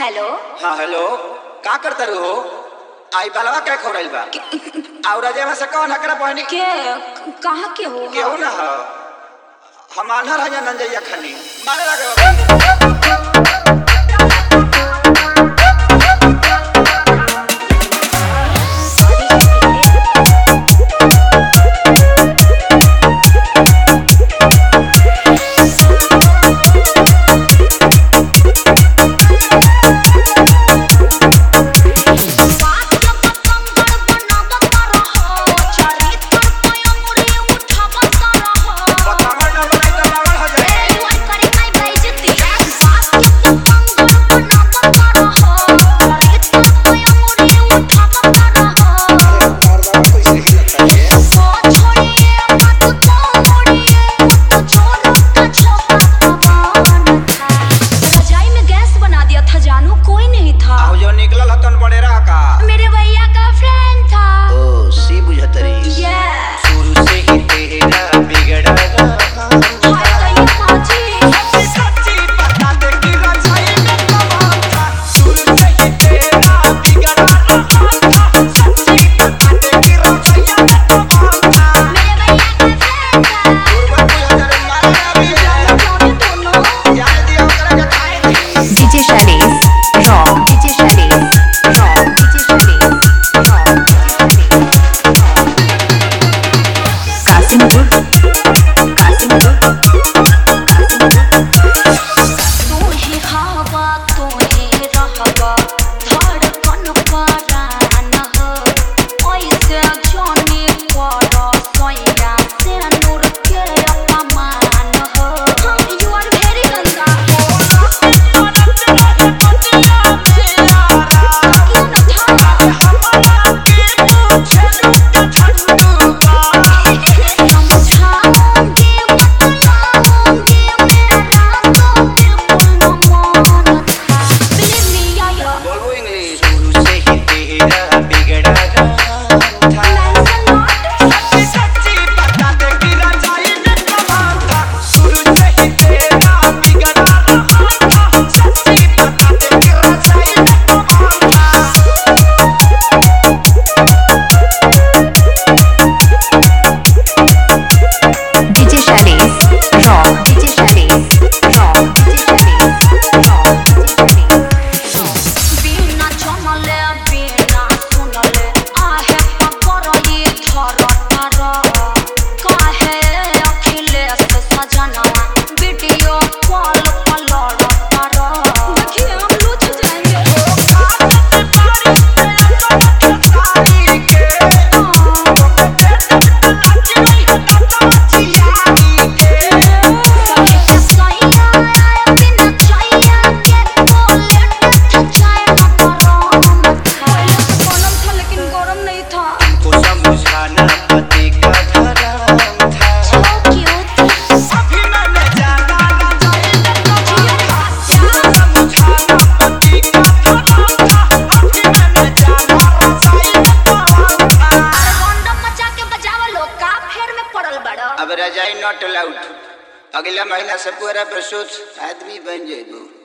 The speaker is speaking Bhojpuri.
हेलो। हाँ हेलो, का करता रू हो? आई बलवा क्या खोरल बा? और अजय से कौन हकरा पहनी? के कहाँ के हो? केहू ना हो, हम आन्हर हैं नंजैया खनी मारे लगे। अब रजाई नॉट अलाउड, अगला महीना से पूरा प्रसूत आदमी बन जाएगा।